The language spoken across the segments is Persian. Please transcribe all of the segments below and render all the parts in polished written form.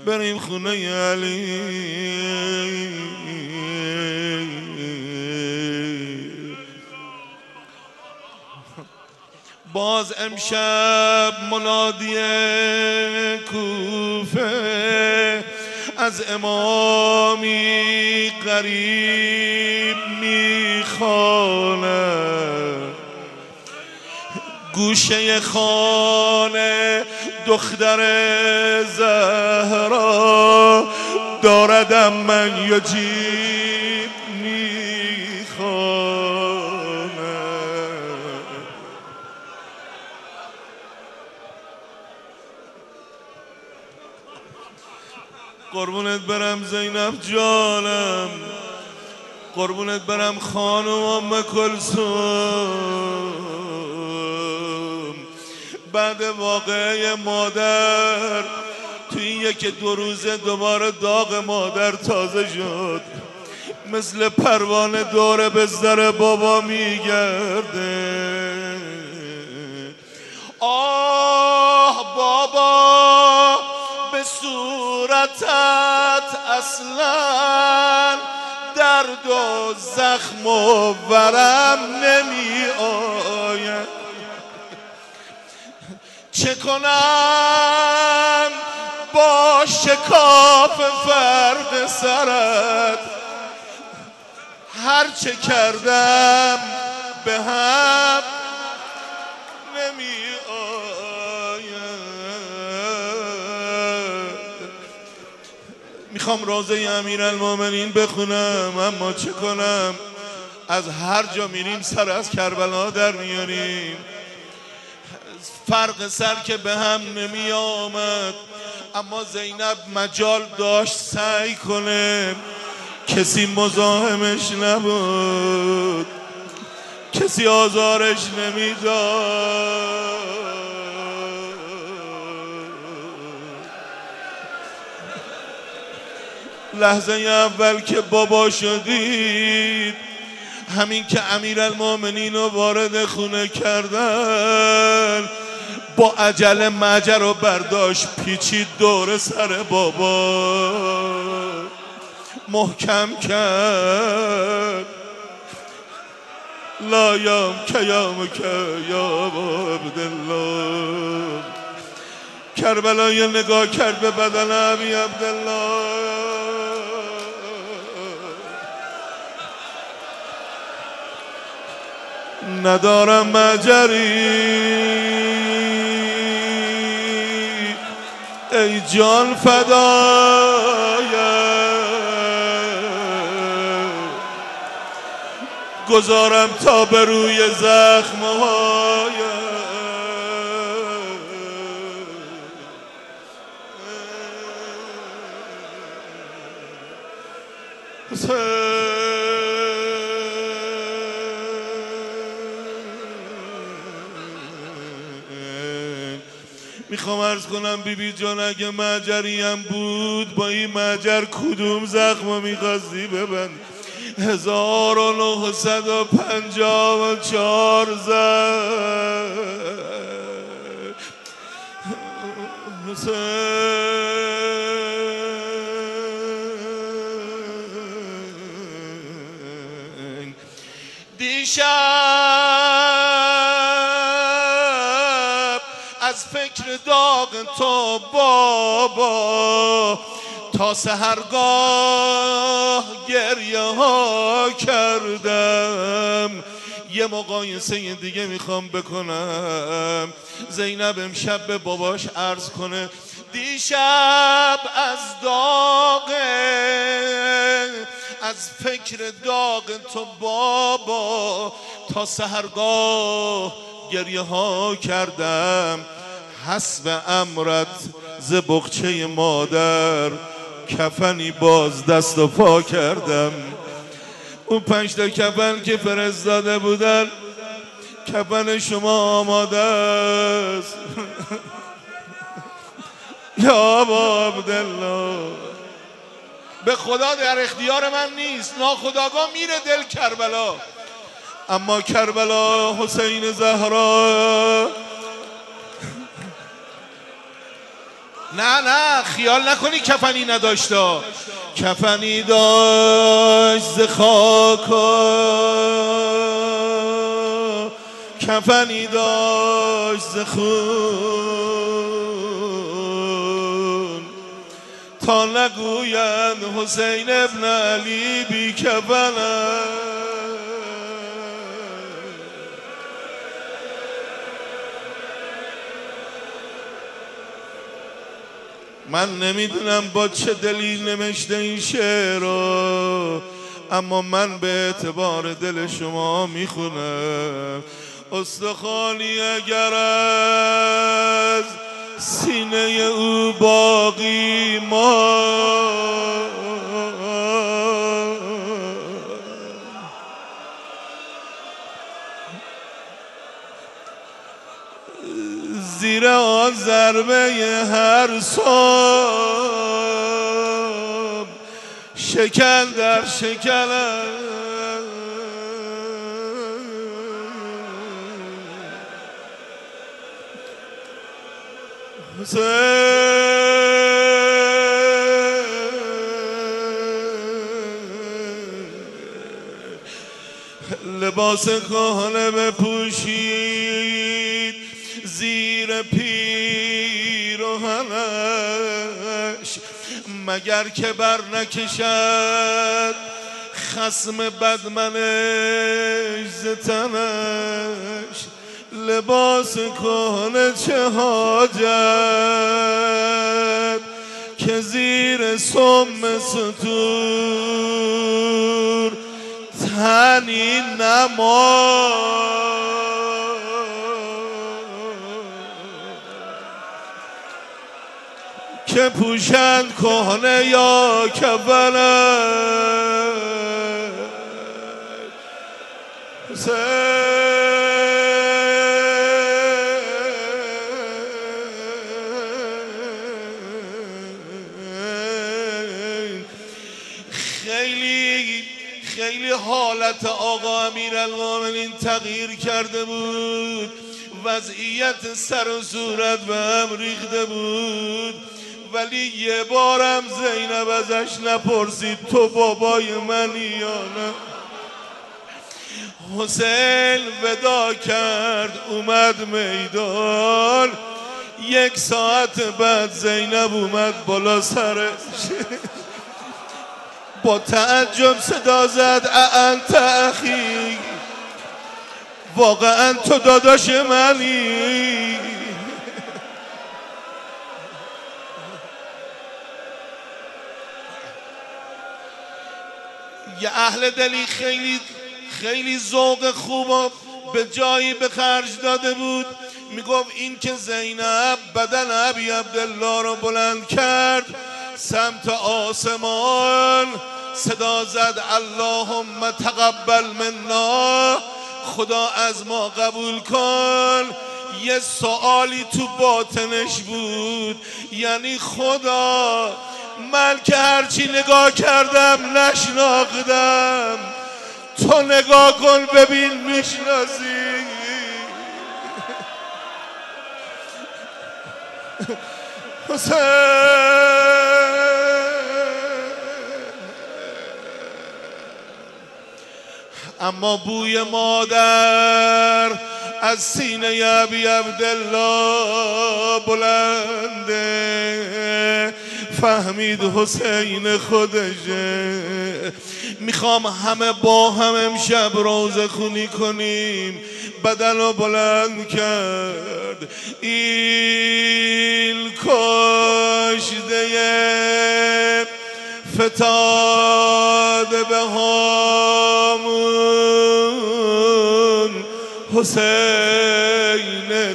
بریم خونه علی. باز امشب منادی کوفه از امامی قریب میخواند، گوشه خانه دختر زهرا داردم من یجیب میخواند. قربونت برم زینب جانم، قربونت برم خانم ام کلثوم. بعد واقعه مادر توی یک دو روزه دوباره داغ مادر تازه شد، مثل پروانه دور بستر بابا میگرده. آه بابا به صورتت اصلا درد و زخم و ورم نمی آید، چه کنم با شکاف فرق سرت، هر چه کردم به هم نمی آید. میخوام روضه امیرالمومنین بخونم، اما چه کنم از هر جا میریم سر از کربلا در میاریم. فرق سر که به هم نمی آمد، اما زینب مجال داشت سعی کنه، کسی مزاحمش نبود، کسی آزارش نمیداد. لحظه اول که بابا شدید، همین که امیرالمومنین رو وارد خونه کردن، با عجله مجر رو برداشت پیچید دور سر بابا، محکم کرد. لا یام کیام یا عبدالله. کربلای نگاه کرد به بدن ابی عبدالله، ندارم مجری ای جان فدایه، گذارم تا به روی زخم‌های میخوام عرض کنم بیبی جان اگه مجری هم بود، با این مجر کدوم زخمو میخواستی ببند؟ 1954 دیشب از فکر داغ تو بابا تا سحرگاه گریه ها کردم. یه مقایسه دیگه میخوام بکنم. زینب امشب به باباش عرض کنه دیشب از داغ، از فکر داغ تو بابا تا سحرگاه گریه ها کردم. حسب امرت ز بغچه مادر کفنی باز دست و پا کردم. اون 5 تا کفن که فرستاده بودن، کفن شما آماده است. یا ابا عبدالله، به خدا در اختیار من نیست، ناخودآگاه میره دل کربلا. اما کربلا حسین زهرا نه خیال نکنی کفنی نداشتا، کفنی داشت ز خاکا، کفنی داشت ز خون، تا نگویند حسین ابن علی بی کفنه. من نمیدونم با چه دلی نوشته این شعر رو، اما من به اعتبار دل شما میخونم. استخوانی اگر از سینه او باقی ما، زیر آن ضربه هر صبح شکن در شکن، لباس کهنه بپوشید زیر پیراهنش، مگر که بر نکشد خصم بدمنش ز تنش. لباس کهنه چه حاجت که زیر سم ستور تنی نما، که پوشند کهنه یا کفنه. خیلی حالت آقا امیرالمومنین تغییر کرده بود، وضعیت سر و صورت به هم ریخته بود، ولی یه بارم زینب ازش نپرسید تو بابای منی یا نه. حسین ودا کرد اومد میدان، 1 ساعت بعد زینب اومد بالا سرش، با تعجب صدا زد انت اخی، واقعا تو داداش منی؟ یه اهل دلی خیلی ذوق خوب و به جایی به خرج داده بود. میگفت این که زینب بدن ابی عبدالله رو بلند کرد سمت آسمان، صدا زد اللهم تقبل منا، خدا از ما قبول کن. یه سوالی تو باطنش بود، یعنی خدا من که هرچی نگاه کردم نشناختم، تو نگاه کن ببین میشناسی. اما بوی مادر از سینه ابی عبدالله بلنده، فهمید حسین خودشه. میخوام همه با هم امشب روزه خونی کنیم. بدن رو بلند کرد، این کشته فتاده به هامون حسین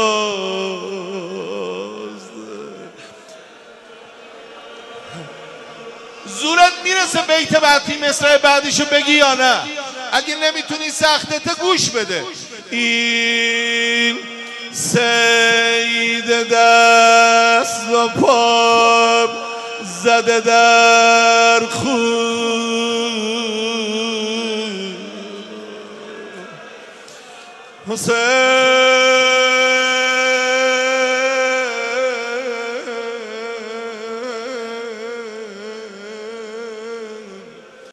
توست. زورت میرسه بیت بعدی مصرع بعدیشو بگی یا نه؟ اگه نمیتونی سختته گوش بده. این سید دست و پا زده در خون، حسین